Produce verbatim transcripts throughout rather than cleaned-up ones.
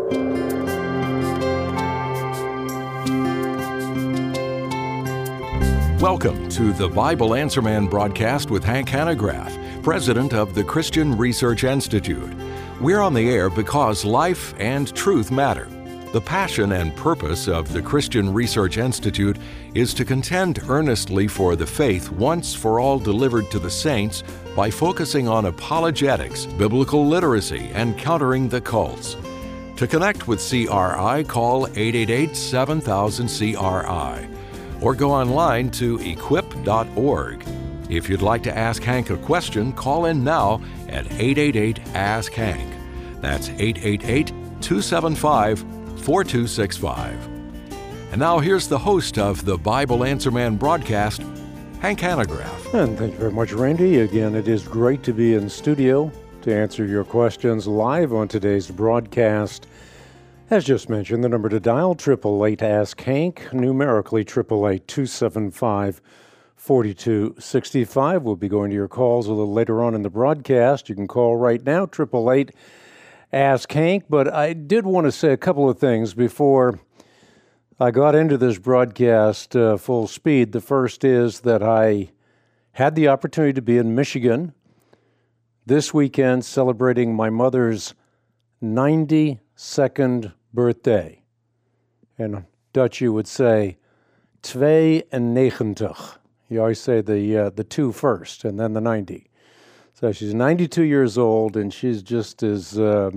Welcome to the Bible Answer Man broadcast with Hank Hanegraaff, president of the Christian Research Institute. We're on the air because life and truth matter. The passion and purpose of the Christian Research Institute is to contend earnestly for the faith once for all delivered to the saints by focusing on apologetics, biblical literacy, and countering the cults. To connect with C R I, call eight eight eight, seven thousand, C R I or go online to equip dot org. If you'd like to ask Hank a question, call in now at eight eight eight, ask Hank. That's eight eight eight, two seven five, four two six five. And now here's the host of the Bible Answer Man broadcast, Hank Hanegraaff. And thank you very much, Randy. Again, it is great to be in studio to answer your questions live on today's broadcast. As just mentioned, the number to dial, eight eight eight, ask Hank, numerically eight eight eight, two seven five, four two six five. We'll be going to your calls a little later on in the broadcast. You can call right now, eight eight eight, ask Hank. But I did want to say a couple of things before I got into this broadcast uh, full speed. The first is that I had the opportunity to be in Michigan this weekend celebrating my mother's ninety-second birthday. In Dutch, you would say tweeënnegentig. You always say the uh, the two first and then the ninety. So she's ninety-two years old, and she's just as uh,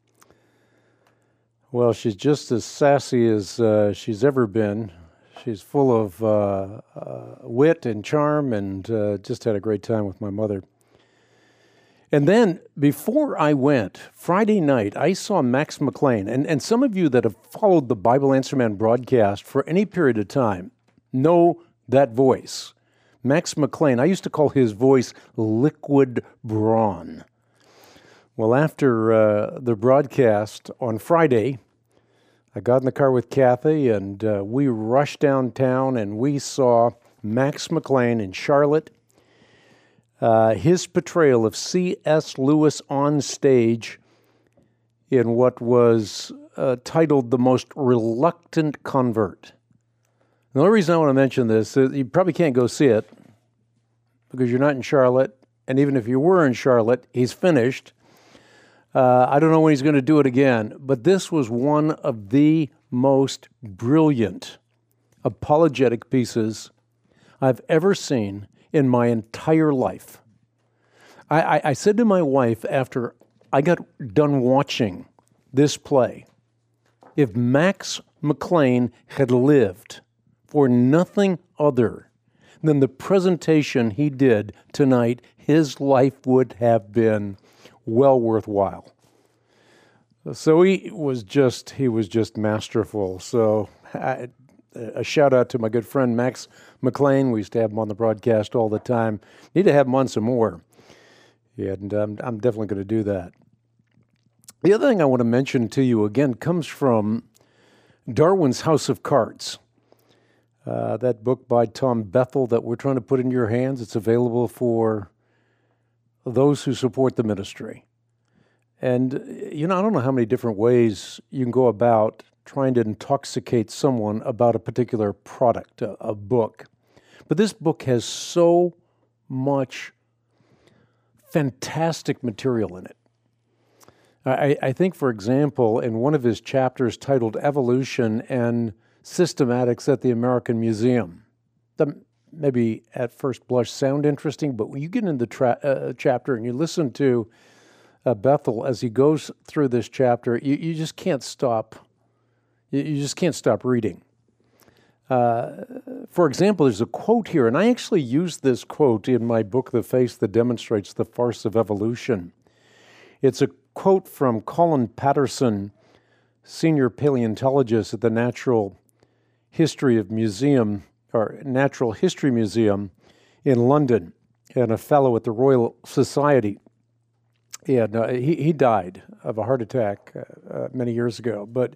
well. She's just as sassy as uh, she's ever been. She's full of uh, uh, wit and charm, and uh, just had a great time with my mother. And then, before I went, Friday night, I saw Max McLean. And, and some of you that have followed the Bible Answer Man broadcast for any period of time know that voice. Max McLean, I used to call his voice liquid brawn. Well, after uh, the broadcast on Friday, I got in the car with Kathy, and uh, we rushed downtown, and we saw Max McLean in Charlotte. Uh, his portrayal of C S. Lewis on stage in what was uh, titled The Most Reluctant Convert. The only reason I want to mention this is you probably can't go see it because you're not in Charlotte, and even if you were in Charlotte, he's finished. Uh, I don't know when he's going to do it again, but this was one of the most brilliant apologetic pieces I've ever seen in my entire life. I, I, I said to my wife after I got done watching this play, if Max McLean had lived for nothing other than the presentation he did tonight, his life would have been well worthwhile. So he was just, he was just masterful. So I, a shout out to my good friend Max McLean. We used to have him on the broadcast all the time. Need to have him on some more. Yeah, and um, I'm definitely going to do that. The other thing I want to mention to you again comes from Darwin's House of Cards. Uh, that book by Tom Bethel that we're trying to put in your hands. It's available for those who support the ministry. And, you know, I don't know how many different ways you can go about trying to intoxicate someone about a particular product, a, a book. But this book has so much fantastic material in it. I, I think, for example, in one of his chapters titled Evolution and Systematics at the American Museum, that maybe at first blush sound interesting, but when you get into the tra- uh, chapter and you listen to uh, Bethel as he goes through this chapter, you, you just can't stop You just can't stop reading. Uh, for example, there's a quote here, and I actually used this quote in my book, The Face That Demonstrates the Farce of Evolution. It's a quote from Colin Patterson, senior paleontologist at the Natural History of Museum, or Natural History Museum in London, and a fellow at the Royal Society. And uh, he, he died of a heart attack uh, uh, many years ago, but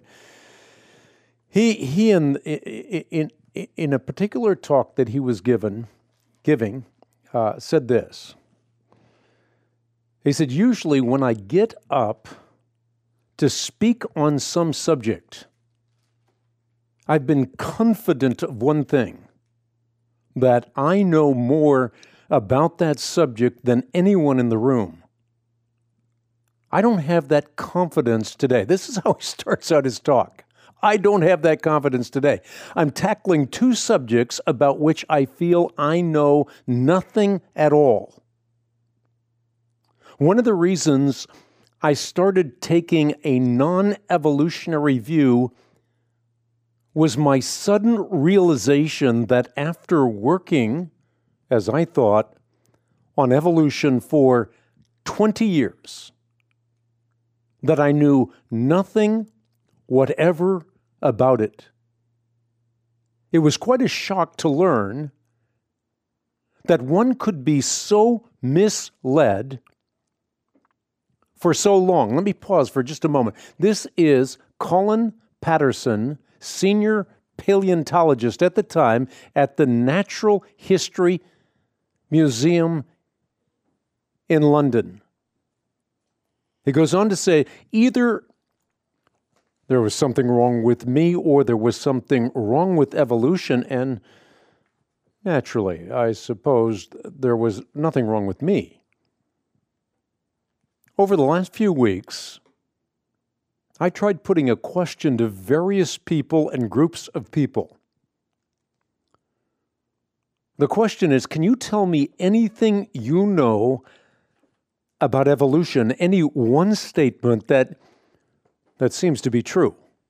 He he in in in a particular talk that he was given giving uh, said this. He said, usually when I get up to speak on some subject, I've been confident of one thing, that I know more about that subject than anyone in the room. I don't have that confidence today. This is how he starts out his talk. I don't have that confidence today. I'm tackling two subjects about which I feel I know nothing at all. One of the reasons I started taking a non-evolutionary view was my sudden realization that after working, as I thought, on evolution for twenty years, that I knew nothing whatever about it. It was quite a shock to learn that one could be so misled for so long. Let me pause for just a moment. This is Colin Patterson, senior paleontologist at the time at the Natural History Museum in London. He goes on to say, either there was something wrong with me or there was something wrong with evolution, and naturally, I suppose there was nothing wrong with me. Over the last few weeks, I tried putting a question to various people and groups of people. The question is, can you tell me anything you know about evolution, any one statement that that seems to be true?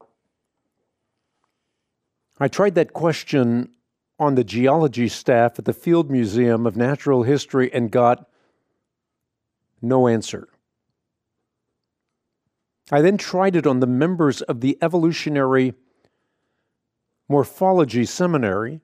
I tried that question on the geology staff at the Field Museum of Natural History and got no answer. I then tried it on the members of the Evolutionary Morphology Seminary.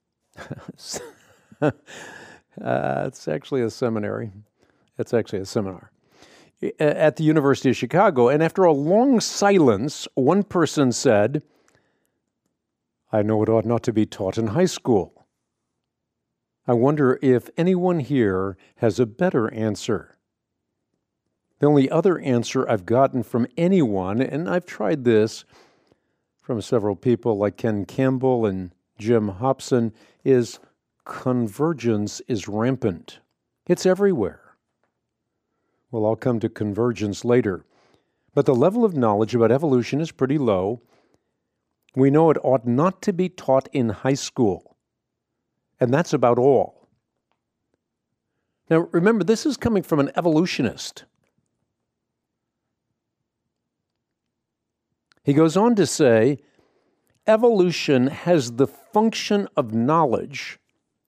uh, it's actually a seminary. It's actually a seminar at the University of Chicago. And after a long silence, one person said, I know it ought not to be taught in high school. I wonder if anyone here has a better answer. The only other answer I've gotten from anyone, and I've tried this from several people like Ken Campbell and Jim Hobson, is convergence is rampant. It's everywhere. Well, I'll come to convergence later. But the level of knowledge about evolution is pretty low. We know it ought not to be taught in high school. And that's about all. Now, remember, this is coming from an evolutionist. He goes on to say, evolution has the function of knowledge,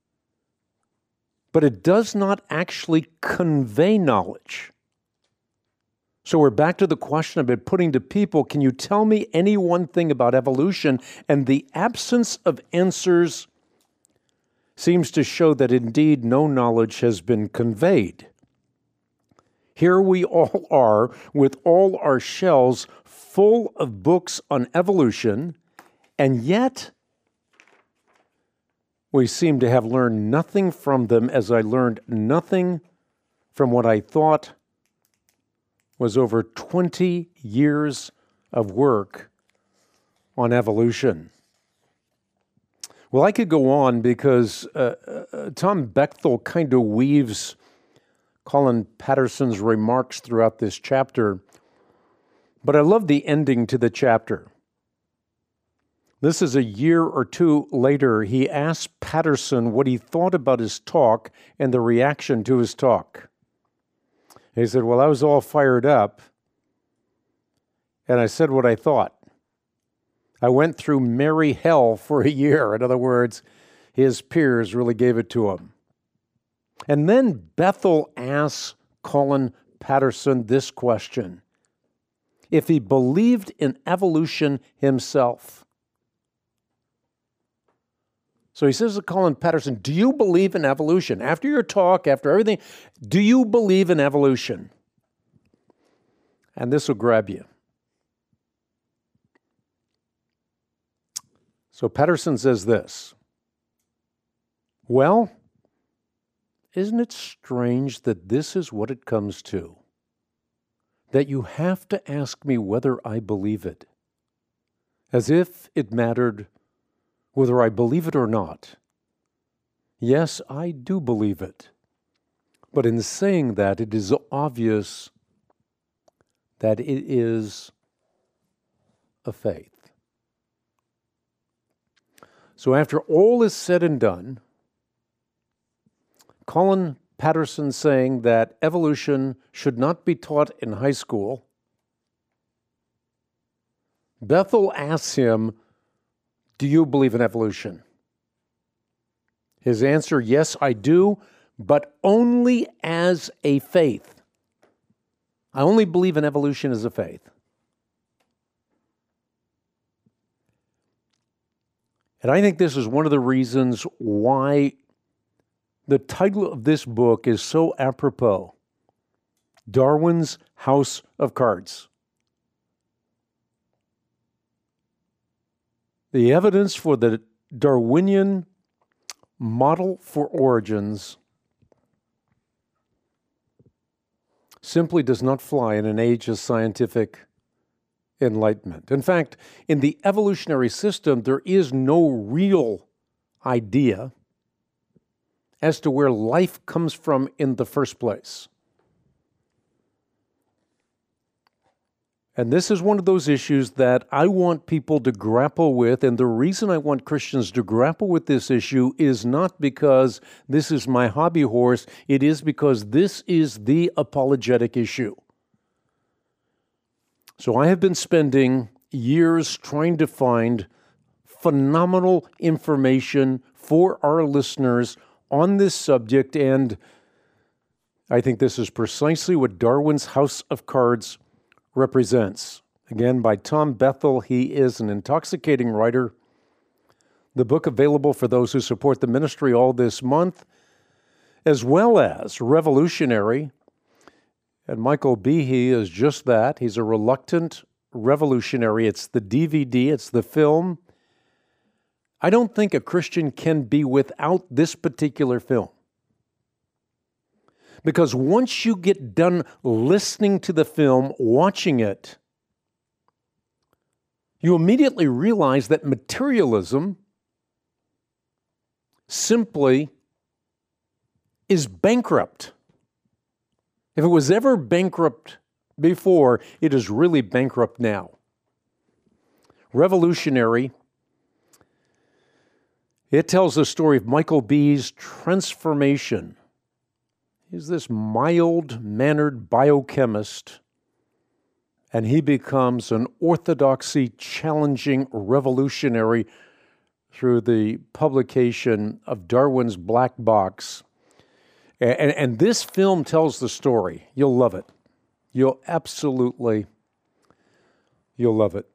but it does not actually convey knowledge. So we're back to the question I've been putting to people, can you tell me any one thing about evolution? And the absence of answers seems to show that indeed no knowledge has been conveyed. Here we all are with all our shelves full of books on evolution, and yet we seem to have learned nothing from them, as I learned nothing from what I thought was over twenty years of work on evolution. Well, I could go on because uh, uh, Tom Bechtel kind of weaves Colin Patterson's remarks throughout this chapter, but I love the ending to the chapter. This is a year or two later. He asked Patterson what he thought about his talk and the reaction to his talk. He said, well, I was all fired up, and I said what I thought. I went through merry hell for a year. In other words, his peers really gave it to him. And then Bethel asks Colin Patterson this question: if he believed in evolution himself. So he says to Colin Patterson, do you believe in evolution? After your talk, after everything, do you believe in evolution? And this will grab you. So Patterson says this: well, isn't it strange that this is what it comes to? that you have to ask me whether I believe it, as if it mattered whether I believe it or not. Yes, I do believe it. But in saying that, it is obvious that it is a faith. So after all is said and done, Colin Patterson saying that evolution should not be taught in high school, Bethel asks him, do you believe in evolution? His answer, yes, I do, but only as a faith. I only believe in evolution as a faith. And I think this is one of the reasons why the title of this book is so apropos. Darwin's House of Cards. The evidence for the Darwinian model for origins simply does not fly in an age of scientific enlightenment. In fact, in the evolutionary system, there is no real idea as to where life comes from in the first place. And this is one of those issues that I want people to grapple with, and the reason I want Christians to grapple with this issue is not because this is my hobby horse, it is because this is the apologetic issue. So I have been spending years trying to find phenomenal information for our listeners on this subject, and I think this is precisely what Darwin's House of Cards represents. Again, by Tom Bethel. He is an intoxicating writer. The book available for those who support the ministry all this month, as well as Revolutionary. And Michael Behe is just that. He's a reluctant revolutionary. It's the D V D, it's the film. I don't think a Christian can be without this particular film. Because once you get done listening to the film, watching it, you immediately realize that materialism simply is bankrupt. If it was ever bankrupt before, it is really bankrupt now. Revolutionary, it tells the story of Michael Behe's transformation. He's this mild-mannered biochemist, and he becomes an orthodoxy-challenging revolutionary through the publication of Darwin's Black Box. And, and this film tells the story. You'll love it. You'll absolutely, you'll love it.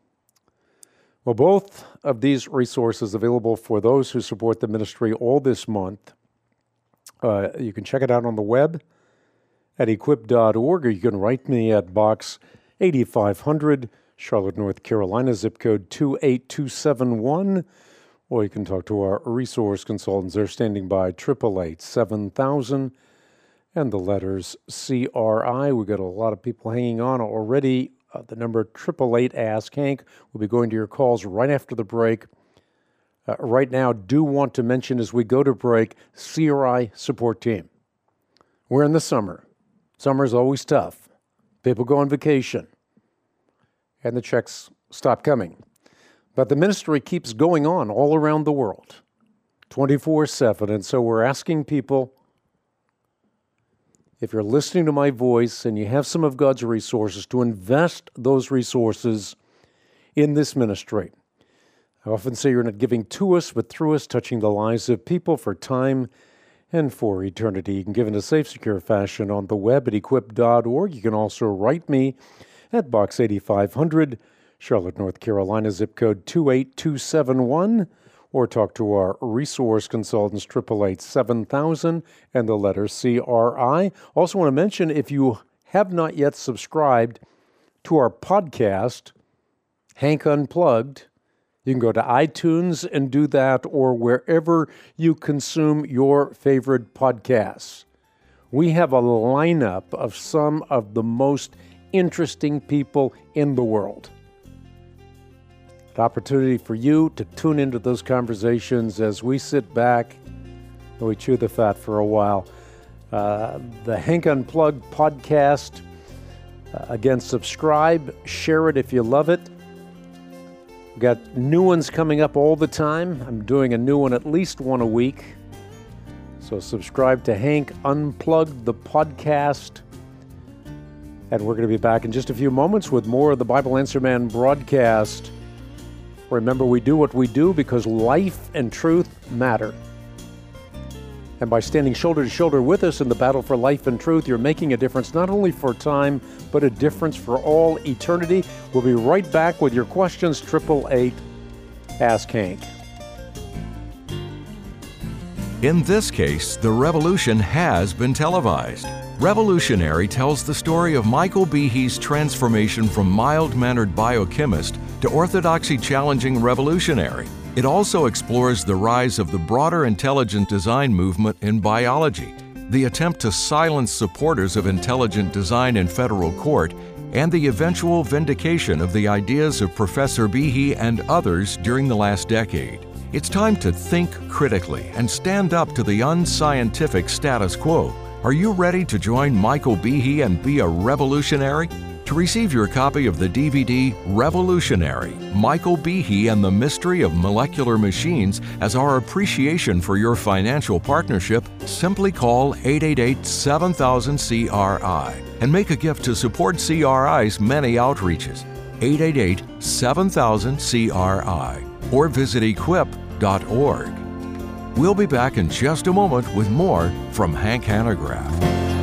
Well, both of these resources available for those who support the ministry all this month. Uh, you can check it out on the web at equip dot org, or you can write me at Box eighty-five hundred, Charlotte, North Carolina, zip code two eight two seven one. Or you can talk to our resource consultants. They're standing by, triple eight seven thousand, and the letters C R I. We've got a lot of people hanging on already. Uh, the number triple eight Ask Hank. We'll be going to your calls right after the break. Uh, right now, do want to mention as we go to break, C R I support team. We're in the summer. Summer's always tough. People go on vacation, and the checks stop coming. But the ministry keeps going on all around the world, twenty-four seven. And so we're asking people, if you're listening to my voice and you have some of God's resources, to invest those resources in this ministry. I often say you're not giving to us, but through us, touching the lives of people for time and for eternity. You can give in a safe, secure fashion on the web at equip dot org. You can also write me at Box eighty-five hundred, Charlotte, North Carolina, zip code two eight two seven one, or talk to our resource consultants, triple eight seven thousand, and the letter C R I. Also want to mention, if you have not yet subscribed to our podcast, Hank Unplugged, you can go to iTunes and do that, or wherever you consume your favorite podcasts. We have a lineup of some of the most interesting people in the world. An opportunity for you to tune into those conversations as we sit back and we chew the fat for a while. Uh, the Hank Unplugged podcast. Uh, again, subscribe, share it if you love it. We've got new ones coming up all the time. I'm doing a new one at least one a week. So subscribe to Hank Unplugged, the podcast. And we're going to be back in just a few moments with more of the Bible Answer Man broadcast. Remember, we do what we do because life and truth matter. And by standing shoulder to shoulder with us in the battle for life and truth, you're making a difference not only for time, but a difference for all eternity. We'll be right back with your questions, eight eight eight, ask Hank. In this case, the revolution has been televised. Revolutionary tells the story of Michael Behe's transformation from mild-mannered biochemist to orthodoxy-challenging revolutionary. It also explores the rise of the broader intelligent design movement in biology, the attempt to silence supporters of intelligent design in federal court, and the eventual vindication of the ideas of Professor Behe and others during the last decade. It's time to think critically and stand up to the unscientific status quo. Are you ready to join Michael Behe and be a revolutionary? To receive your copy of the D V D Revolutionary, Michael Behe and the Mystery of Molecular Machines as our appreciation for your financial partnership, simply call eight eight eight, seven thousand, C R I and make a gift to support C R I's many outreaches. eight eight eight, seven thousand, C R I or visit equip dot org. We'll be back in just a moment with more from Hank Hanegraaff.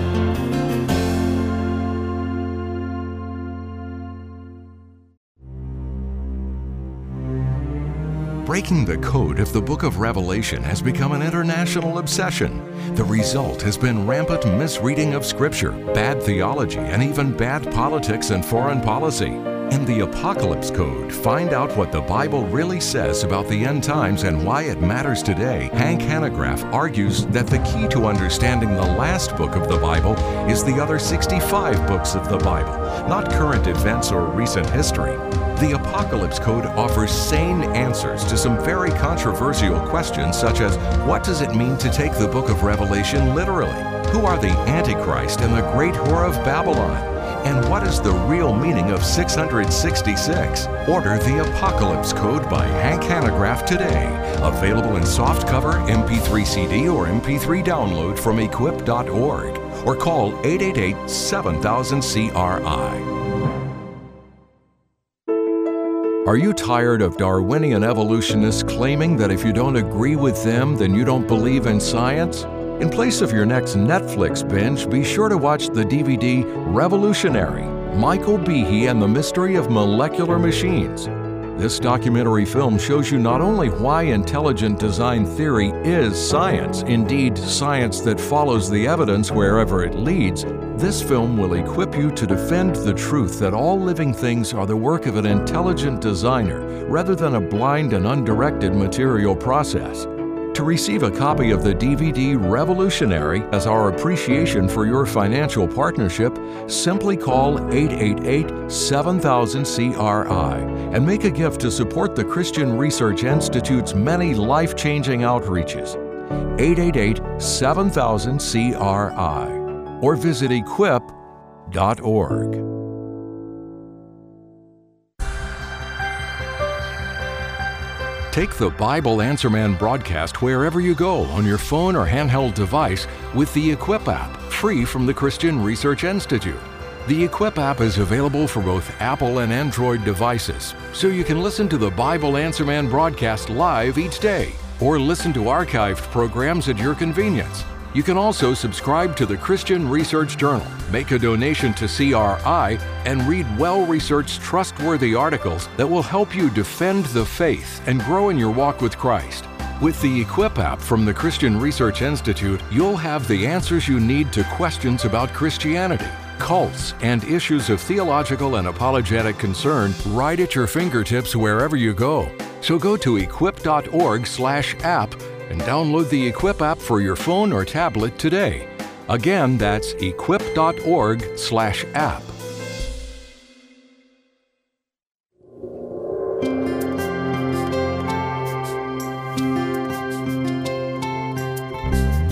Breaking the code of the Book of Revelation has become an international obsession. The result has been rampant misreading of Scripture, bad theology, and even bad politics and foreign policy. In the Apocalypse Code, find out what the Bible really says about the end times and why it matters today. Hank Hanegraaff argues that the key to understanding the last book of the Bible is the other sixty-five books of the Bible, not current events or recent history. The Apocalypse Code offers sane answers to some very controversial questions, such as, what does it mean to take the book of Revelation literally? Who are the Antichrist and the great whore of Babylon? And what is the real meaning of six hundred sixty-six? Order the Apocalypse Code by Hank Hanegraaff today. Available in softcover, M P three C D, or M P three download from equip dot org. Or call eight eight eight, seven thousand, C R I. Are you tired of Darwinian evolutionists claiming that if you don't agree with them, then you don't believe in science? In place of your next Netflix binge, be sure to watch the D V D Revolutionary, Michael Behe and the Mystery of Molecular Machines. This documentary film shows you not only why intelligent design theory is science, indeed science that follows the evidence wherever it leads. This film will equip you to defend the truth that all living things are the work of an intelligent designer rather than a blind and undirected material process. To receive a copy of the D V D Revolutionary as our appreciation for your financial partnership, simply call eight eight eight, seven thousand, C R I and make a gift to support the Christian Research Institute's many life-changing outreaches. eight eight eight, seven thousand, C R I or visit equip dot org. Take the Bible Answer Man broadcast wherever you go on your phone or handheld device with the Equip app, free from the Christian Research Institute. The Equip app is available for both Apple and Android devices, so you can listen to the Bible Answer Man broadcast live each day or listen to archived programs at your convenience. You can also subscribe to the Christian Research Journal, make a donation to C R I, and read well-researched, trustworthy articles that will help you defend the faith and grow in your walk with Christ. With the Equip app from the Christian Research Institute, you'll have the answers you need to questions about Christianity, cults, and issues of theological and apologetic concern right at your fingertips wherever you go. So go to equip dot org slash app and download the Equip app for your phone or tablet today. Again, that's equip dot org slash app.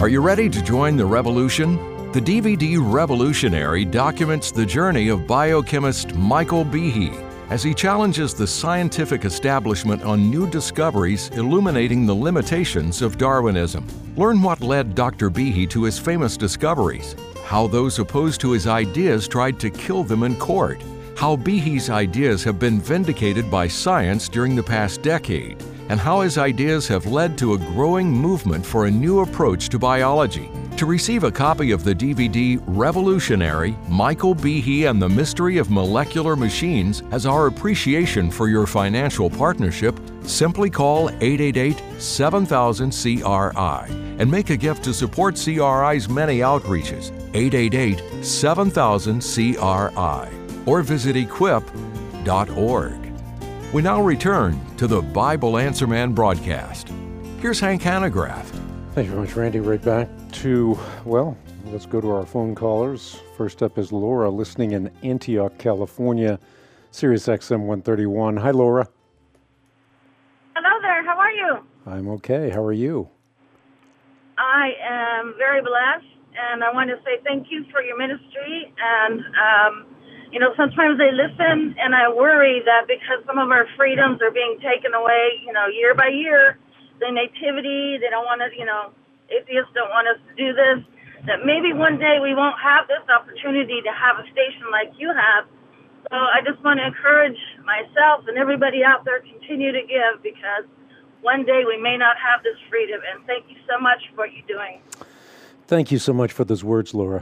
Are you ready to join the revolution? The D V D Revolutionary documents the journey of biochemist Michael Behe as he challenges the scientific establishment on new discoveries illuminating the limitations of Darwinism. Learn what led Doctor Behe to his famous discoveries, how those opposed to his ideas tried to kill them in court, how Behe's ideas have been vindicated by science during the past decade, and how his ideas have led to a growing movement for a new approach to biology. To receive a copy of the D V D Revolutionary, Michael Behe and the Mystery of Molecular Machines as our appreciation for your financial partnership, simply call eight eight eight, seven thousand, C R I and make a gift to support C R I's many outreaches, eight eight eight, seven thousand, C R I, or visit equip dot org. We now return to the Bible Answer Man broadcast. Here's Hank Hanegraaff. Thank you very much, Randy. Right back to, well, let's go to our phone callers. First up is Laura, listening in Antioch, California, Sirius X M one thirty-one. Hi, Laura. Hello there. How are you? I'm okay. How are you? I am very blessed, and I want to say thank you for your ministry. And, um, you know, sometimes they listen, and I worry that because some of our freedoms are being taken away, you know, year by year, the nativity, they don't want to, you know, atheists don't want us to do this, that maybe one day we won't have this opportunity to have a station like you have. So I just want to encourage myself and everybody out there, continue to give, because one day we may not have this freedom. And thank you so much for what you're doing. Thank you so much for those words, Laura.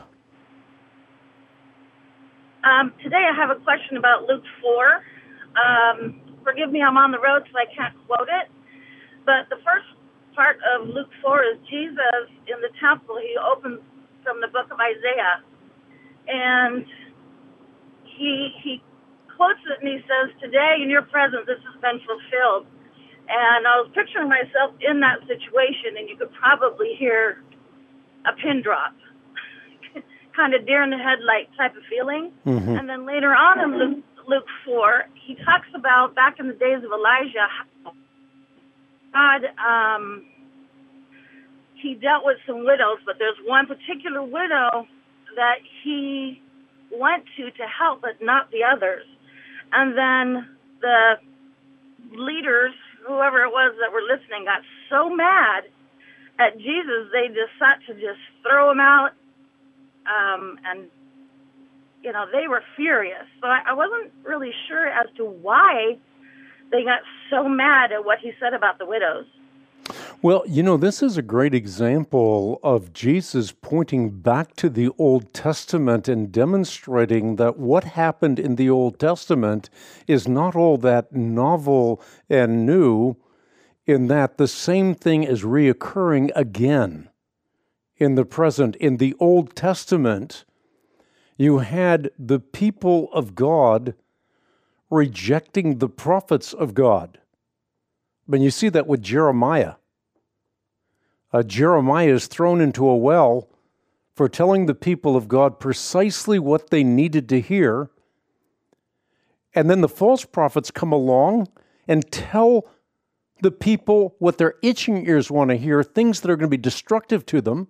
Um, today I have a question about Luke four. Um, forgive me, I'm on the road, so I can't quote it. But the first part of Luke four is Jesus in the temple. He opens from the book of Isaiah. And he he quotes it and he says, "Today in your presence this has been fulfilled." And I was picturing myself in that situation, and you could probably hear a pin drop. Kind of deer in the headlight type of feeling. Mm-hmm. And then later on in Luke, Luke four, he talks about back in the days of Elijah, how God, um, he dealt with some widows, but there's one particular widow that he went to to help, but not the others. And then the leaders, whoever it was that were listening, got so mad at Jesus, they decided to just throw him out. Um, and, you know, they were furious. So I, I wasn't really sure as to why they got so mad at what he said about the widows. Well, you know, this is a great example of Jesus pointing back to the Old Testament and demonstrating that what happened in the Old Testament is not all that novel and new, in that the same thing is reoccurring again in the present. In the Old Testament, you had the people of God rejecting the prophets of God. I mean, you see that with Jeremiah. Uh, Jeremiah is thrown into a well for telling the people of God precisely what they needed to hear. And then the false prophets come along and tell the people what their itching ears want to hear, things that are going to be destructive to them.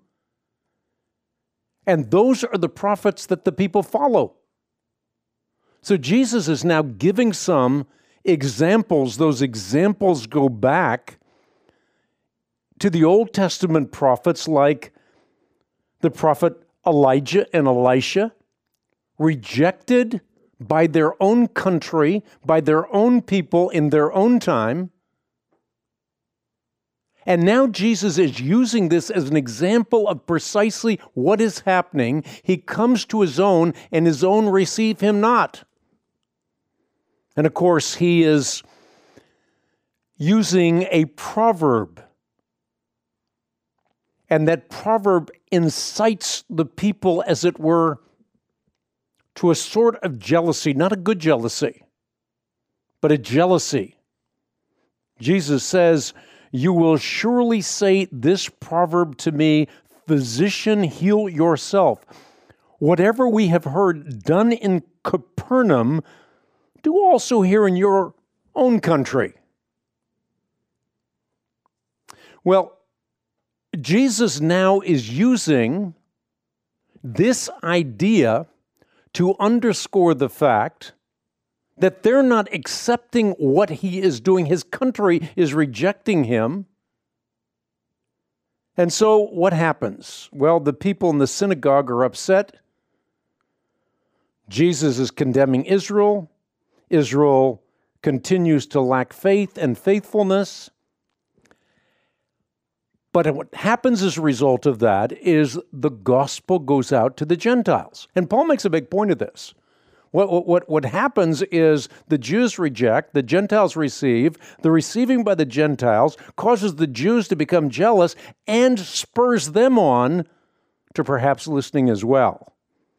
And those are the prophets that the people follow. So Jesus is now giving some examples. Those examples go back to the Old Testament prophets like the prophet Elijah and Elisha, rejected by their own country, by their own people in their own time. And now Jesus is using this as an example of precisely what is happening. He comes to his own, and his own receive him not. And of course, he is using a proverb. And that proverb incites the people, as it were, to a sort of jealousy, not a good jealousy, but a jealousy. Jesus says, "You will surely say this proverb to me, 'Physician, heal yourself.' Whatever we have heard done in Capernaum, do also here in your own country." Well, Jesus now is using this idea to underscore the fact that they're not accepting what he is doing. His country is rejecting him. And so what happens? Well, the people in the synagogue are upset. Jesus is condemning Israel. Israel continues to lack faith and faithfulness. But what happens as a result of that is the gospel goes out to the Gentiles. And Paul makes a big point of this. What, what, what happens is the Jews reject, the Gentiles receive, the receiving by the Gentiles causes the Jews to become jealous and spurs them on to perhaps listening as well.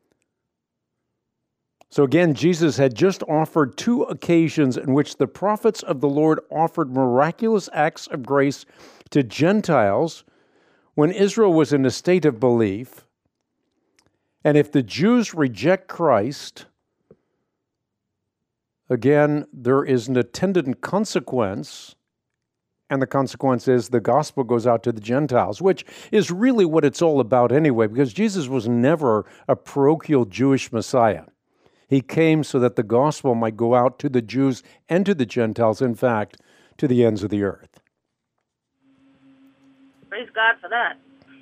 So again, Jesus had just offered two occasions in which the prophets of the Lord offered miraculous acts of grace to Gentiles when Israel was in a state of belief. And if the Jews reject Christ, again, there is an attendant consequence, and the consequence is the gospel goes out to the Gentiles, which is really what it's all about anyway, because Jesus was never a parochial Jewish Messiah. He came so that the gospel might go out to the Jews and to the Gentiles, in fact, to the ends of the earth. Praise God for that.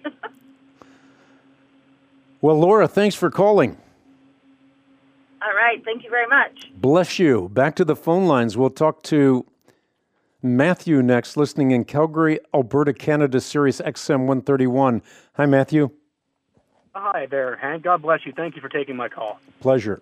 Well, Laura, thanks for calling. All right. Thank you very much. Bless you. Back to the phone lines. We'll talk to Matthew next, listening in Calgary, Alberta, Canada, Sirius X M one thirty-one. Hi, Matthew. Hi there, Hank. God bless you. Thank you for taking my call. Pleasure.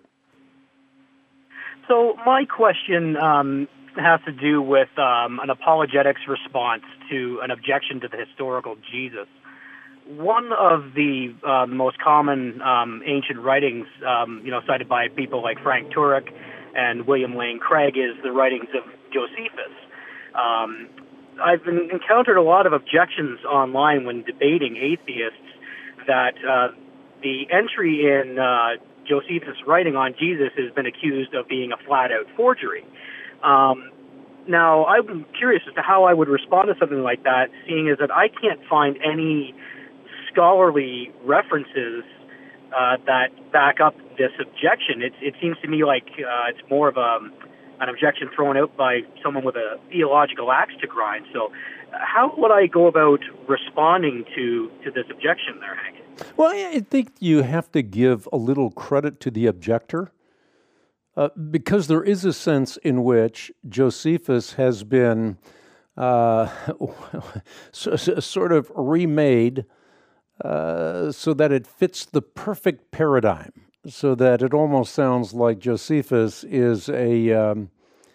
So my question um, has to do with um, an apologetics response to an objection to the historical Jesus. One of the uh, most common um, ancient writings, um, you know, cited by people like Frank Turek and William Lane Craig, is the writings of Josephus. Um, I've been, encountered a lot of objections online when debating atheists that uh, the entry in uh, Josephus' writing on Jesus has been accused of being a flat-out forgery. Um, now, I'm curious as to how I would respond to something like that, seeing as that I can't find any scholarly references uh, that back up this objection. It, it seems to me like uh, it's more of a, an objection thrown out by someone with a theological axe to grind. So uh, how would I go about responding to, to this objection there, Hank? Well, I think you have to give a little credit to the objector, uh, because there is a sense in which Josephus has been uh, sort of remade uh, so that it fits the perfect paradigm, so that it almost sounds like Josephus is a um,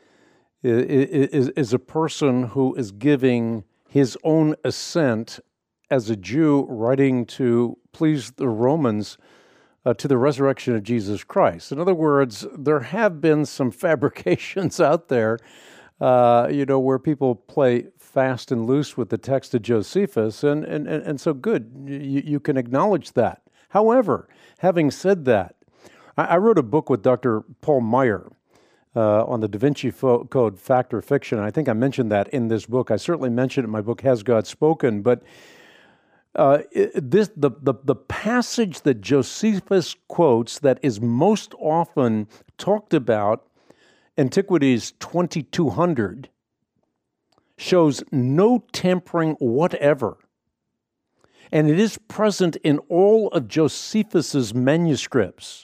is, is a person who is giving his own assent as a Jew writing to please the Romans uh, to the resurrection of Jesus Christ. In other words, there have been some fabrications out there, uh, you know, where people play fast and loose with the text of Josephus, and and, and, and so good, you, you can acknowledge that. However, having said that, I, I wrote a book with Doctor Paul Meyer uh, on the Da Vinci Fo- Code, Fact or Fiction. I think I mentioned that in this book. I certainly mentioned it in my book, Has God Spoken? But Uh, this the, the the passage that Josephus quotes that is most often talked about, Antiquities twenty-two hundred, shows no tampering whatever, and it is present in all of Josephus's manuscripts.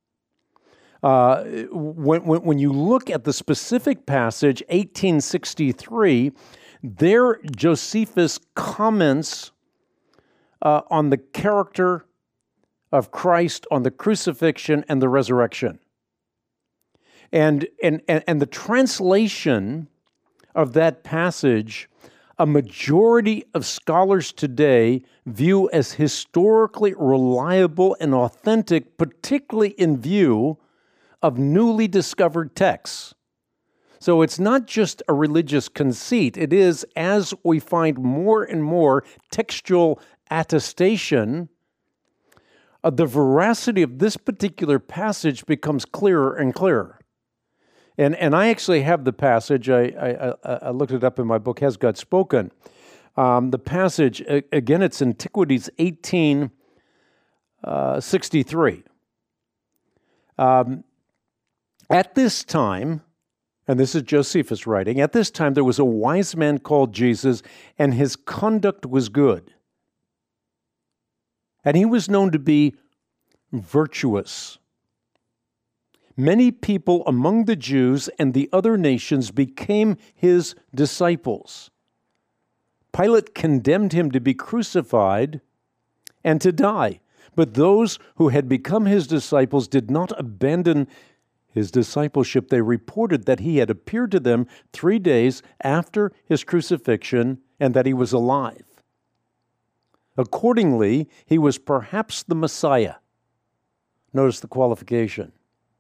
Uh, when, when when you look at the specific passage, eighteen sixty-three, there Josephus comments Uh, on the character of Christ, on the crucifixion and the resurrection. And, and, and, and the translation of that passage, a majority of scholars today view as historically reliable and authentic, particularly in view of newly discovered texts. So it's not just a religious conceit. It is, as we find more and more textual attestation, uh, the veracity of this particular passage becomes clearer and clearer. And and I actually have the passage. I, I, I looked it up in my book, Has God Spoken? Um, the passage, again, it's Antiquities eighteen sixty-three. Um, at this time, and this is Josephus writing, at this time there was a wise man called Jesus, and his conduct was good. And he was known to be virtuous. Many people among the Jews and the other nations became his disciples. Pilate condemned him to be crucified and to die. But those who had become his disciples did not abandon his discipleship. They reported that he had appeared to them three days after his crucifixion and that he was alive. Accordingly, he was perhaps the Messiah. Notice the qualification.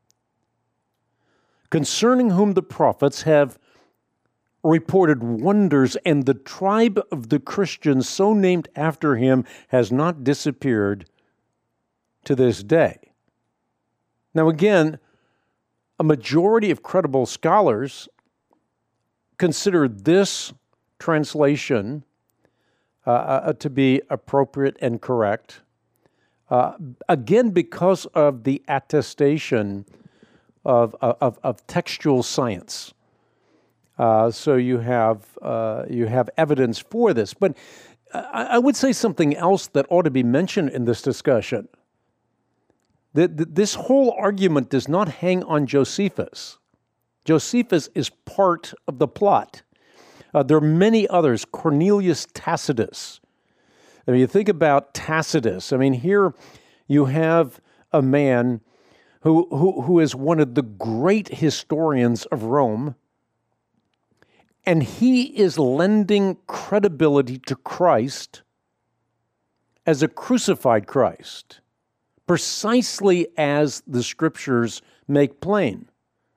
Concerning whom the prophets have reported wonders, and the tribe of the Christians, so named after him, has not disappeared to this day. Now again, a majority of credible scholars consider this translation uh, uh, to be appropriate and correct, uh, again because of the attestation of, of, of textual science. Uh, so you have uh, you have evidence for this. But I, I would say something else that ought to be mentioned in this discussion. That this whole argument does not hang on Josephus. Josephus is part of the plot. Uh, there are many others. Cornelius Tacitus. I mean, you think about Tacitus. I mean, here you have a man who who, who is one of the great historians of Rome. And he is lending credibility to Christ as a crucified Christ, precisely as the Scriptures make plain.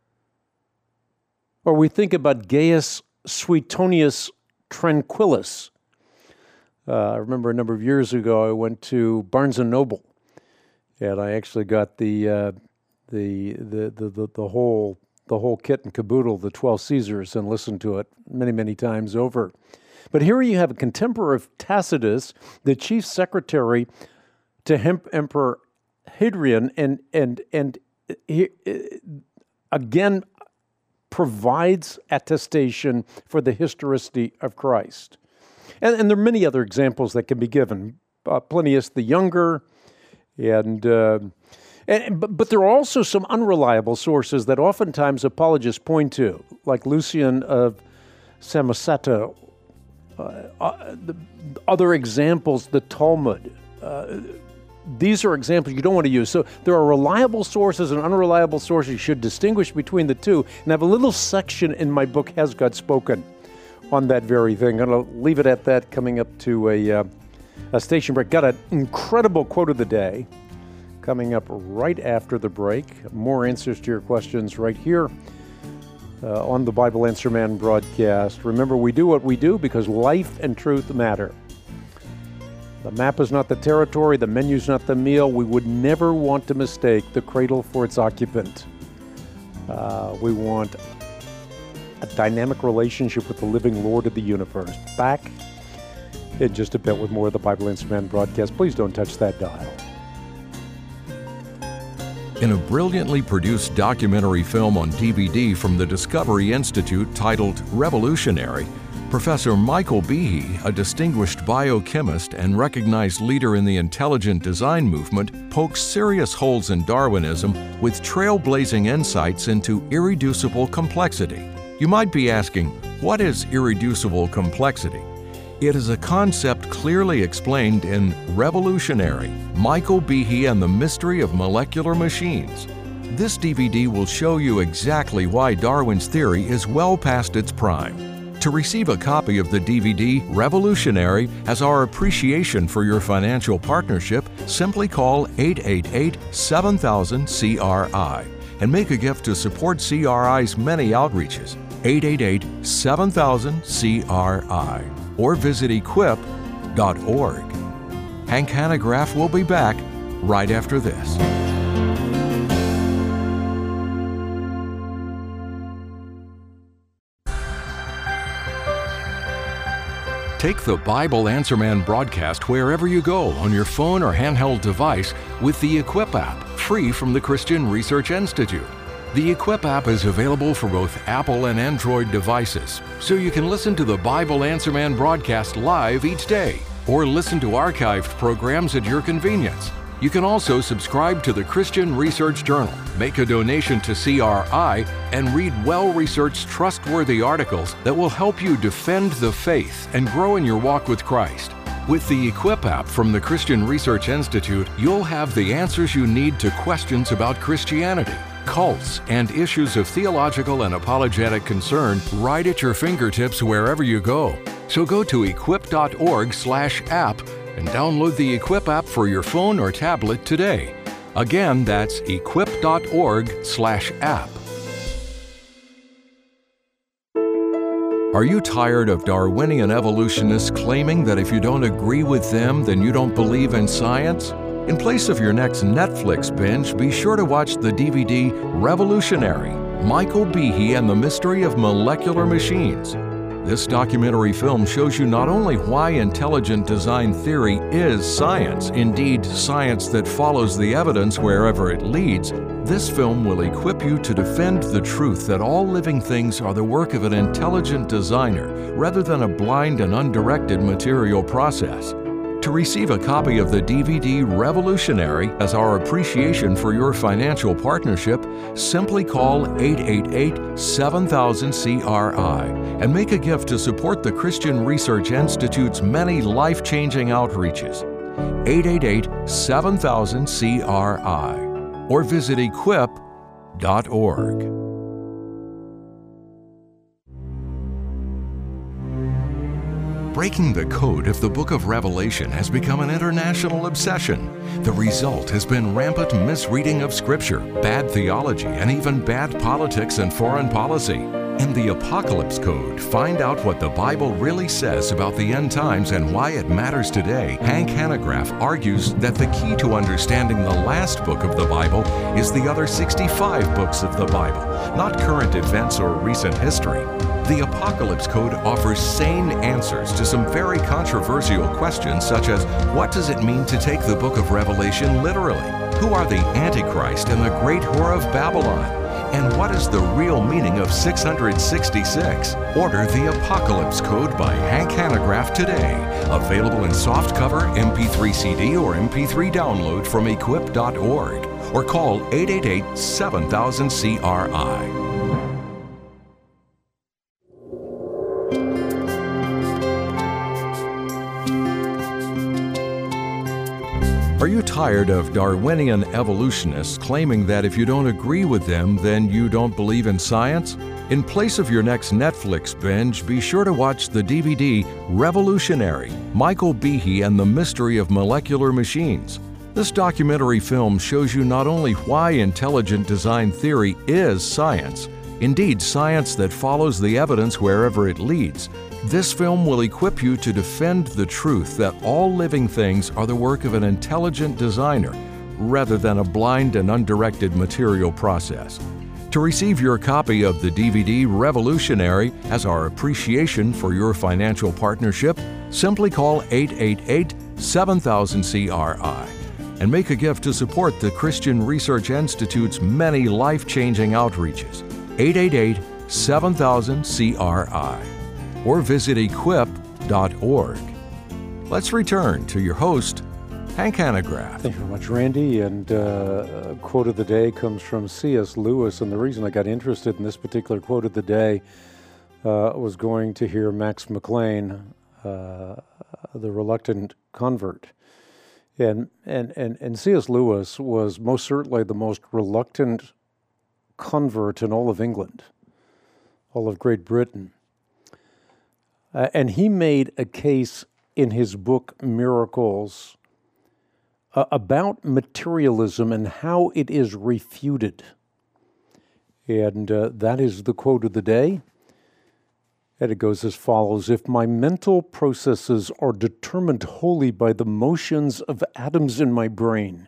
Or we think about Gaius Suetonius Tranquillus. Uh, I remember a number of years ago I went to Barnes and Noble, and I actually got the uh, the, the the the the whole. the whole kit and caboodle, the twelve Caesars, and listened to it many, many times over. But here you have a contemporary of Tacitus, the chief secretary to Hem- Emperor Hadrian, and and and he, again provides attestation for the historicity of Christ. And, and there are many other examples that can be given. Uh, Plinius the Younger, and... Uh, And, but, but there are also some unreliable sources that oftentimes apologists point to, like Lucian of Samosata, uh, uh, the other examples, the Talmud. Uh, these are examples you don't want to use. So there are reliable sources and unreliable sources. You should distinguish between the two. And I have a little section in my book, Has God Spoken, on that very thing. I'm going to leave it at that, coming up to a, uh, a station break. Got an incredible quote of the day coming up right after the break. More answers to your questions right here uh, on the Bible Answer Man broadcast. Remember, we do what we do because life and truth matter. The map is not the territory, the menu's not the meal. We would never want to mistake the cradle for its occupant. Uh, we want a dynamic relationship with the living Lord of the universe. Back in just a bit with more of the Bible Answer Man broadcast. Please don't touch that dial. In a brilliantly produced documentary film on D V D from the Discovery Institute titled Revolutionary, Professor Michael Behe, a distinguished biochemist and recognized leader in the intelligent design movement, pokes serious holes in Darwinism with trailblazing insights into irreducible complexity. You might be asking, what is irreducible complexity? It is a concept clearly explained in Revolutionary, Michael Behe and the Mystery of Molecular Machines. This D V D will show you exactly why Darwin's theory is well past its prime. To receive a copy of the D V D Revolutionary as our appreciation for your financial partnership, simply call eight eight eight, seven thousand, C R I and make a gift to support C R I's many outreaches. eight eight eight, seven thousand, C R I. Or visit equip dot org. Hank Hanegraaff will be back right after this. Take the Bible Answer Man broadcast wherever you go on your phone or handheld device with the Equip app, free from the Christian Research Institute. The Equip app is available for both Apple and Android devices, so you can listen to the Bible Answer Man broadcast live each day, or listen to archived programs at your convenience. You can also subscribe to the Christian Research Journal, make a donation to C R I, and read well-researched, trustworthy articles that will help you defend the faith and grow in your walk with Christ. With the Equip app from the Christian Research Institute, you'll have the answers you need to questions about Christianity, cults, and issues of theological and apologetic concern right at your fingertips wherever you go. So go to equip dot org slash app and download the Equip app for your phone or tablet today. Again, that's equip dot org slash app. Are you tired of Darwinian evolutionists claiming that if you don't agree with them, then you don't believe in science? In place of your next Netflix binge, be sure to watch the D V D Revolutionary, Michael Behe and the Mystery of Molecular Machines. This documentary film shows you not only why intelligent design theory is science, indeed science that follows the evidence wherever it leads. This film will equip you to defend the truth that all living things are the work of an intelligent designer rather than a blind and undirected material process. To receive a copy of the D V D Revolutionary as our appreciation for your financial partnership, simply call eight eight eight, seven thousand, C R I and make a gift to support the Christian Research Institute's many life-changing outreaches. eight eight eight, seven thousand, C R I or visit equip dot org. Breaking the code of the book of Revelation has become an international obsession. The result has been rampant misreading of Scripture, bad theology, and even bad politics and foreign policy. In the Apocalypse Code, find out what the Bible really says about the end times and why it matters today. Hank Hanegraaff argues that the key to understanding the last book of the Bible is the other sixty-five books of the Bible, not current events or recent history. The Apocalypse Code offers sane answers to some very controversial questions, such as what does it mean to take the book of Revelation literally? Who are the Antichrist and the great whore of Babylon? And what is the real meaning of six hundred sixty-six? Order the Apocalypse Code by Hank Hanegraaff today. Available in softcover, M P three C D, or M P three download from equip dot org. Or call eight eight eight, seven thousand, C R I. Are you tired of Darwinian evolutionists claiming that if you don't agree with them, then you don't believe in science? In place of your next Netflix binge, be sure to watch the D V D Revolutionary, Michael Behe and the Mystery of Molecular Machines. This documentary film shows you not only why intelligent design theory is science, indeed science that follows the evidence wherever it leads. This film will equip you to defend the truth that all living things are the work of an intelligent designer rather than a blind and undirected material process. To receive your copy of the D V D Revolutionary as our appreciation for your financial partnership, simply call eight eight eight, seven thousand, C R I and make a gift to support the Christian Research Institute's many life-changing outreaches. eight eight eight, seven thousand, C R I or visit equip dot org. Let's return to your host, Hank Hanegraaff. Thank you very much, Randy. And uh, a quote of the day comes from C S Lewis. And the reason I got interested in this particular quote of the day uh, was going to hear Max McLean, uh, the reluctant convert. And, and, and, and C S Lewis was most certainly the most reluctant convert in all of England, all of Great Britain. Uh, and he made a case in his book, Miracles, uh, about materialism and how it is refuted. And uh, that is the quote of the day. And it goes as follows: if my mental processes are determined wholly by the motions of atoms in my brain,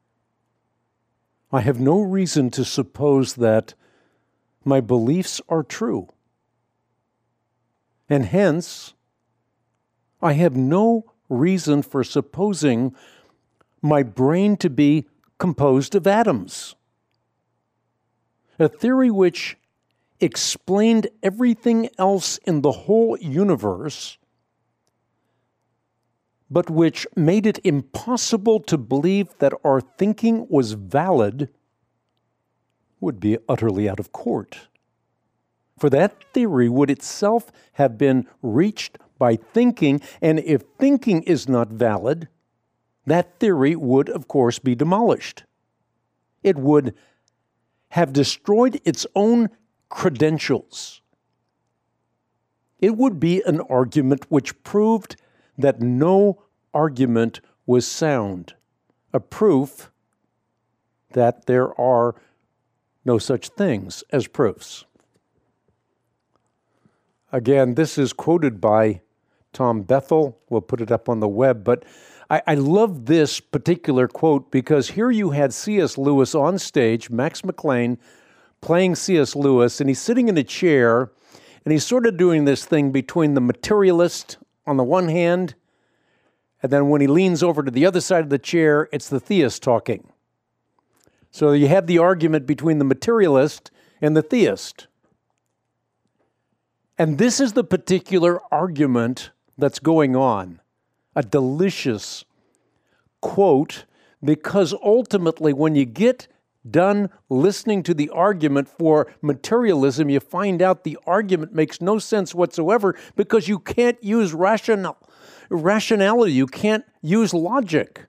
I have no reason to suppose that my beliefs are true. And hence, I have no reason for supposing my brain to be composed of atoms. A theory which explained everything else in the whole universe, but which made it impossible to believe that our thinking was valid, would be utterly out of court. For that theory would itself have been reached by thinking, and if thinking is not valid, that theory would, of course, be demolished. It would have destroyed its own credentials. It would be an argument which proved that no argument was sound, a proof that there are no such things as proofs. Again, this is quoted by Tom Bethel. We'll put it up on the web, but I, I love this particular quote because here you had C S. Lewis on stage, Max McLean, playing C S. Lewis, and he's sitting in a chair, and he's sort of doing this thing between the materialist on the one hand, and then when he leans over to the other side of the chair, it's the theist talking. So you have the argument between the materialist and the theist. And this is the particular argument that's going on. A delicious quote, because ultimately when you get done listening to the argument for materialism, you find out the argument makes no sense whatsoever because you can't use rational, rationality. You can't use logic.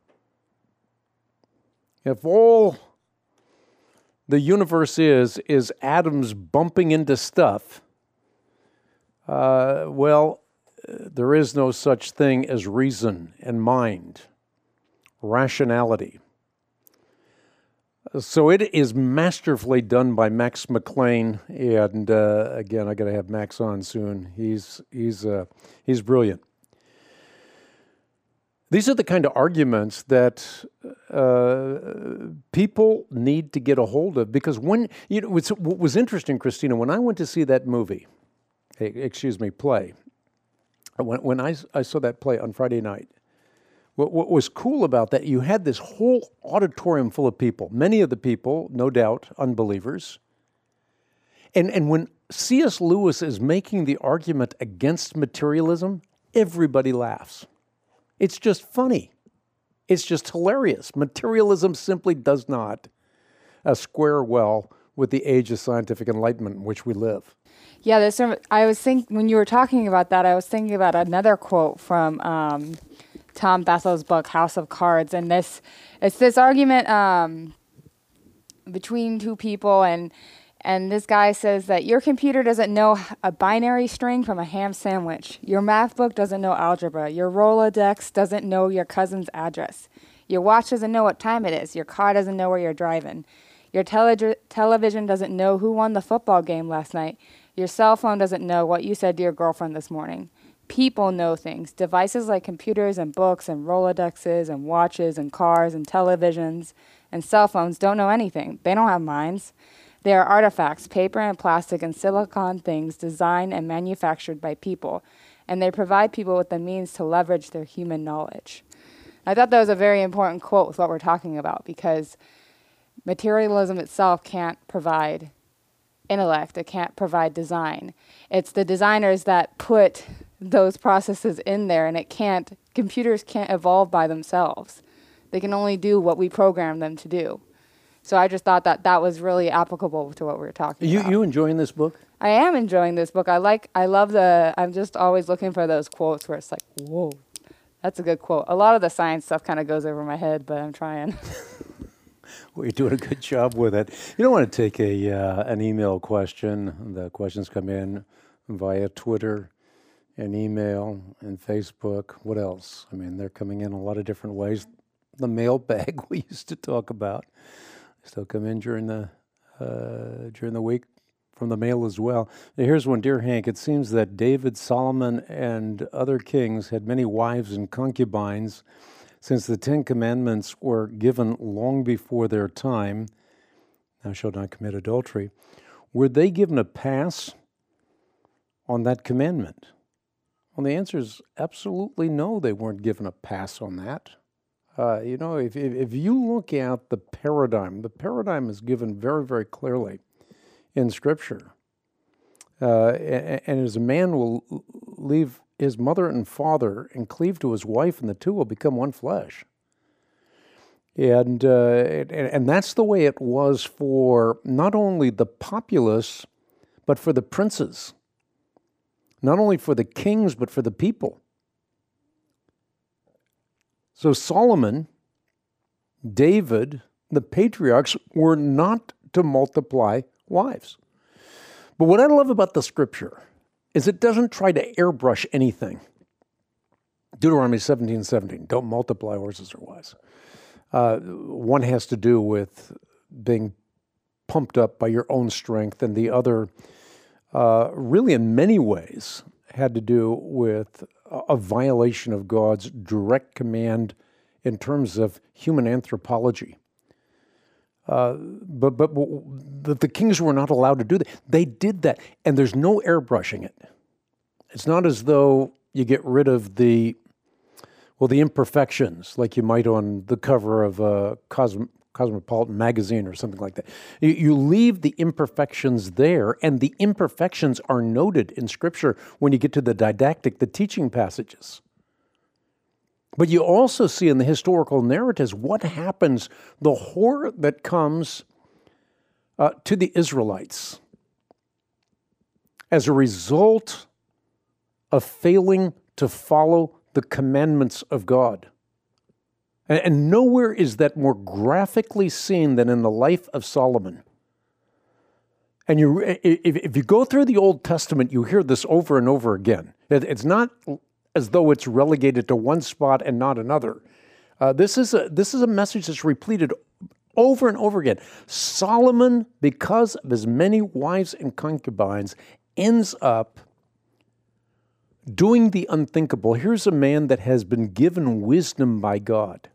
If all the universe is, is atoms bumping into stuff, uh, well, there is no such thing as reason and mind, rationality. So it is masterfully done by Max McLean, and uh, again, I got to have Max on soon. He's he's uh, he's brilliant. These are the kind of arguments that uh, people need to get a hold of, because when, you know, what's, what was interesting, Christina, when I went to see that movie, excuse me, play, when, when I, I saw that play on Friday night, what, what was cool about that, you had this whole auditorium full of people, many of the people, no doubt, unbelievers, and, and when C S. Lewis is making the argument against materialism, everybody laughs. It's just funny. It's just hilarious. Materialism simply does not uh, square well with the age of scientific enlightenment in which we live. Yeah, there's some, I was thinking, when you were talking about that, I was thinking about another quote from um, Tom Bethel's book, House of Cards. And this, it's this argument um, between two people, and And this guy says that your computer doesn't know a binary string from a ham sandwich. Your math book doesn't know algebra. Your Rolodex doesn't know your cousin's address. Your watch doesn't know what time it is. Your car doesn't know where you're driving. Your tele- television doesn't know who won the football game last night. Your cell phone doesn't know what you said to your girlfriend this morning. People know things. Devices like computers and books and Rolodexes and watches and cars and televisions and cell phones don't know anything. They don't have minds. They are artifacts, paper and plastic and silicon things designed and manufactured by people, and they provide people with the means to leverage their human knowledge. I thought that was a very important quote with what we're talking about, because materialism itself can't provide intellect, it can't provide design. It's the designers that put those processes in there, and it can't, computers can't evolve by themselves. They can only do what we program them to do. So I just thought that that was really applicable to what we were talking you, about. You enjoying this book? I am enjoying this book. I like, I love the, I'm just always looking for those quotes where it's like, whoa, that's a good quote. A lot of the science stuff kind of goes over my head, but I'm trying. Well, you're doing a good job with it. You don't want to take a uh, an email question. The questions come in via Twitter and email and Facebook. What else? I mean, they're coming in a lot of different ways. The mailbag we used to talk about still come in during the uh, during the week from the mail as well. Now, here's one. Dear Hank, it seems that David, Solomon, and other kings had many wives and concubines, since the Ten Commandments were given long before their time. Thou shalt not commit adultery. Were they given a pass on that commandment? Well, the answer is absolutely no. They weren't given a pass on that. Uh, you know, if, if if you look at the paradigm, the paradigm is given very, very clearly in Scripture. Uh, and, and as a man will leave his mother and father and cleave to his wife, and the two will become one flesh. And, uh, and and that's the way it was for not only the populace, but for the princes. Not only for the kings, but for the people. So Solomon, David, the patriarchs were not to multiply wives. But what I love about the Scripture is it doesn't try to airbrush anything. Deuteronomy seventeen seventeen, don't multiply horses or wives. Uh, one has to do with being pumped up by your own strength, and the other, uh, really in many ways, had to do with a violation of God's direct command in terms of human anthropology. Uh, but but the, the kings were not allowed to do that. They did that, and there's no airbrushing it. It's not as though you get rid of the, well, the imperfections, like you might on the cover of a Cosmo, Cosmopolitan magazine or something like that. You, you leave the imperfections there, and the imperfections are noted in Scripture when you get to the didactic, the teaching passages. But you also see in the historical narratives what happens, the horror that comes uh, to the Israelites as a result of failing to follow the commandments of God. And, and nowhere is that more graphically seen than in the life of Solomon. And you, if, if you go through the Old Testament, you hear this over and over again. It, it's not as though it's relegated to one spot and not another. Uh, this is a this is a message that's repeated over and over again. Solomon, because of his many wives and concubines, ends up doing the unthinkable. Here's a man that has been given wisdom by God,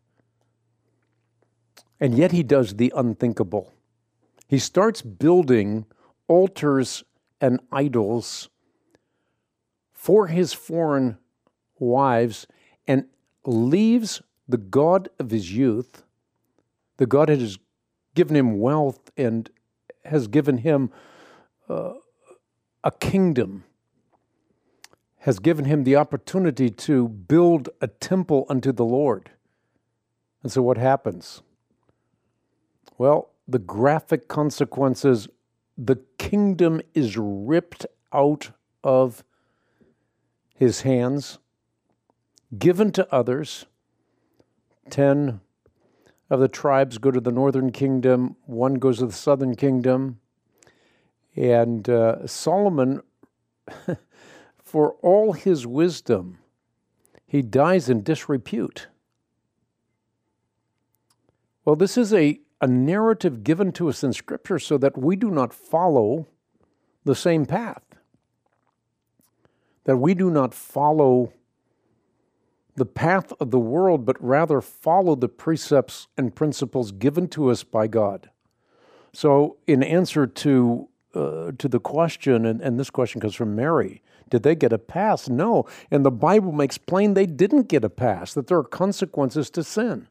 and yet he does the unthinkable. He starts building altars and idols for his foreign wives and leaves the God of his youth, the God that has given him wealth and has given him uh, a kingdom, has given him the opportunity to build a temple unto the Lord. And so what happens? Well, the graphic consequences, the kingdom is ripped out of his hands, given to others. Ten of the tribes go to the northern kingdom, one goes to the southern kingdom. And uh, Solomon, for all his wisdom, he dies in disrepute. Well, this is a, a narrative given to us in Scripture so that we do not follow the same path, that we do not follow the path of the world, but rather follow the precepts and principles given to us by God. So in answer to uh, to the question, and, and this question comes from Mary, did they get a pass? No. And the Bible makes plain they didn't get a pass, that there are consequences to sin.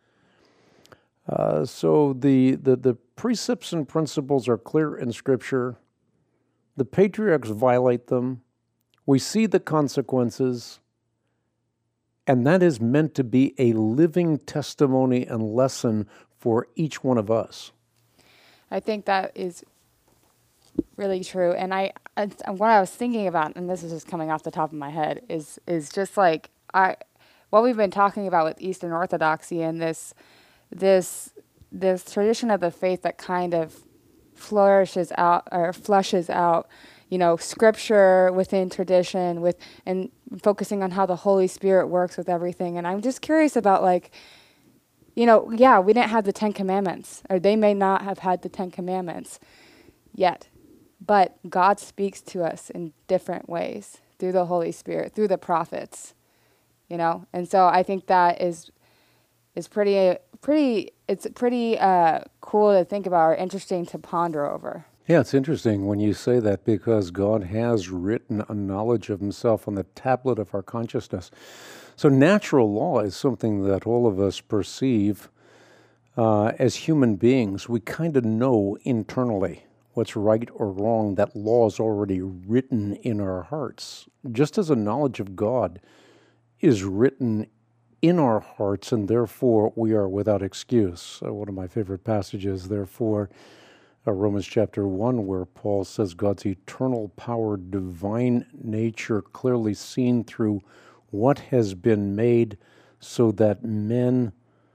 Uh, so the, the, the precepts and principles are clear in Scripture. The patriarchs violate them. We see the consequences. And that is meant to be a living testimony and lesson for each one of us. I think that is really true. And I, I what I was thinking about, and this is just coming off the top of my head, is is just like I what we've been talking about with Eastern Orthodoxy and this this this tradition of the faith that kind of flourishes out or flushes out, you know, Scripture within tradition, with and focusing on how the Holy Spirit works with everything. And I'm just curious about, like, you know, yeah, we didn't have the Ten Commandments, or they may not have had the Ten Commandments yet, but God speaks to us in different ways through the Holy Spirit, through the prophets, you know. And so I think that is is pretty pretty. It's pretty uh, cool to think about, or interesting to ponder over. Yeah, it's interesting when you say that, because God has written a knowledge of himself on the tablet of our consciousness. So natural law is something that all of us perceive uh, as human beings. We kind of know internally what's right or wrong. That law is already written in our hearts, just as a knowledge of God is written in our hearts, and therefore we are without excuse. So one of my favorite passages, therefore, uh, Romans chapter one, where Paul says God's eternal power, divine nature, clearly seen through what has been made, so that men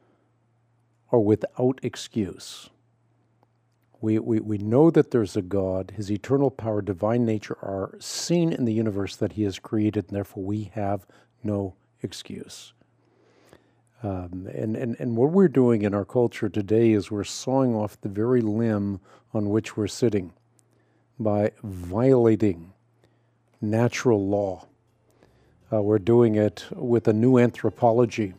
are without excuse. We, we, we know that there's a God. His eternal power, divine nature are seen in the universe that he has created, and therefore we have no excuse. Um, and, and, and what we're doing in our culture today is we're sawing off the very limb on which we're sitting by violating natural law. Uh, we're doing it with a new anthropology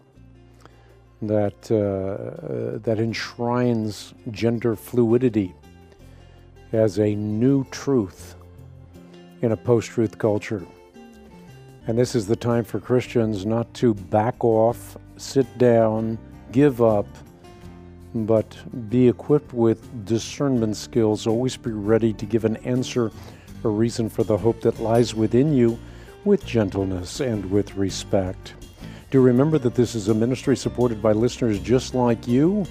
that uh, that enshrines gender fluidity as a new truth in a post-truth culture. And this is the time for Christians not to back off, sit down, give up, but be equipped with discernment skills. Always be ready to give an answer, a reason for the hope that lies within you, with gentleness and with respect. Do remember that this is a ministry supported by listeners just like you,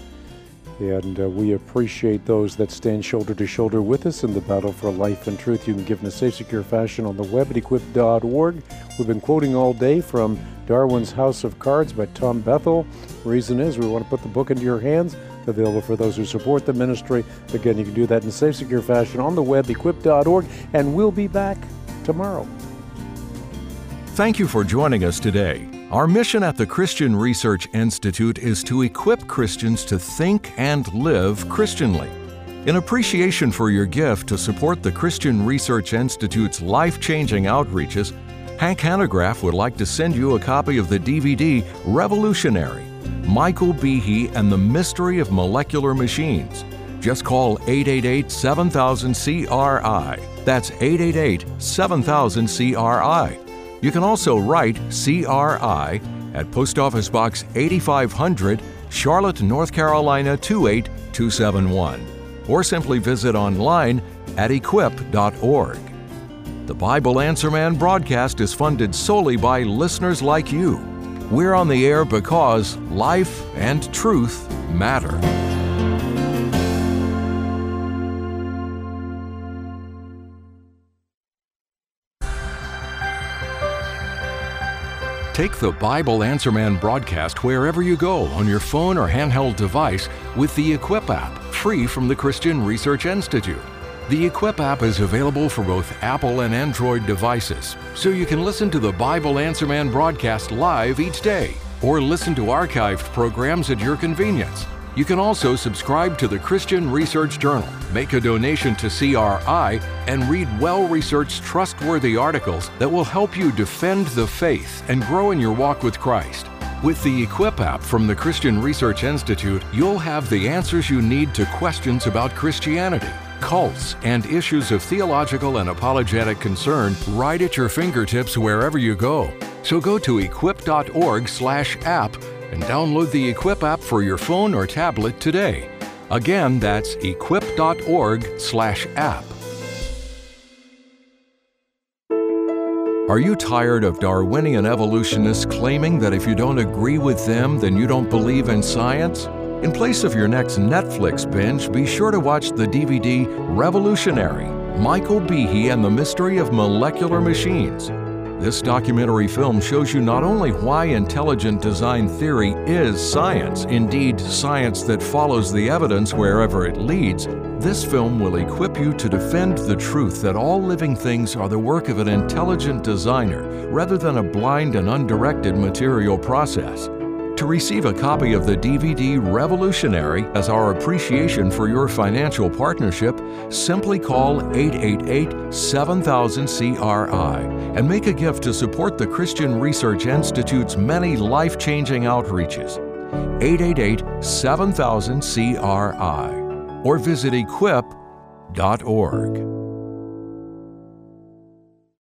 and uh, we appreciate those that stand shoulder to shoulder with us in the battle for life and truth. You can give in a safe, secure fashion on the web at equip dot org. We've been quoting all day from Darwin's House of Cards by Tom Bethel. Reason is we want to put the book into your hands, available for those who support the ministry. Again, you can do that in a safe, secure fashion on the web, equip dot org, and we'll be back tomorrow. Thank you for joining us today. Our mission at the Christian Research Institute is to equip Christians to think and live Christianly. In appreciation for your gift to support the Christian Research Institute's life-changing outreaches, Hank Hanegraaff would like to send you a copy of the D V D Revolutionary, Michael Behe and the Mystery of Molecular Machines. Just call eight eight eight, seven thousand, C R I. That's eight eight eight, seven thousand, C R I. You can also write C R I at Post Office Box eighty-five hundred, Charlotte, North Carolina two eight two seven one, or simply visit online at equip dot org. The Bible Answer Man broadcast is funded solely by listeners like you. We're on the air because life and truth matter. Take the Bible Answer Man broadcast wherever you go on your phone or handheld device with the Equip app, free from the Christian Research Institute. The Equip app is available for both Apple and Android devices, so you can listen to the Bible Answer Man broadcast live each day, or listen to archived programs at your convenience. You can also subscribe to the Christian Research Journal, make a donation to C R I, and read well-researched, trustworthy articles that will help you defend the faith and grow in your walk with Christ. With the Equip app from the Christian Research Institute, you'll have the answers you need to questions about Christianity, cults, and issues of theological and apologetic concern right at your fingertips wherever you go. So go to equip dot org slash app and download the Equip app for your phone or tablet today. Again, that's equip dot org slash app. Are you tired of Darwinian evolutionists claiming that if you don't agree with them, then you don't believe in science? In place of your next Netflix binge, be sure to watch the D V D Revolutionary, Michael Behe and the Mystery of Molecular Machines. This documentary film shows you not only why intelligent design theory is science, indeed science that follows the evidence wherever it leads. This film will equip you to defend the truth that all living things are the work of an intelligent designer rather than a blind and undirected material process. To receive a copy of the D V D Revolutionary as our appreciation for your financial partnership, simply call eight eight eight, seven thousand, C R I and make a gift to support the Christian Research Institute's many life-changing outreaches. eight eight eight, seven thousand, C R I. Or visit equip dot org.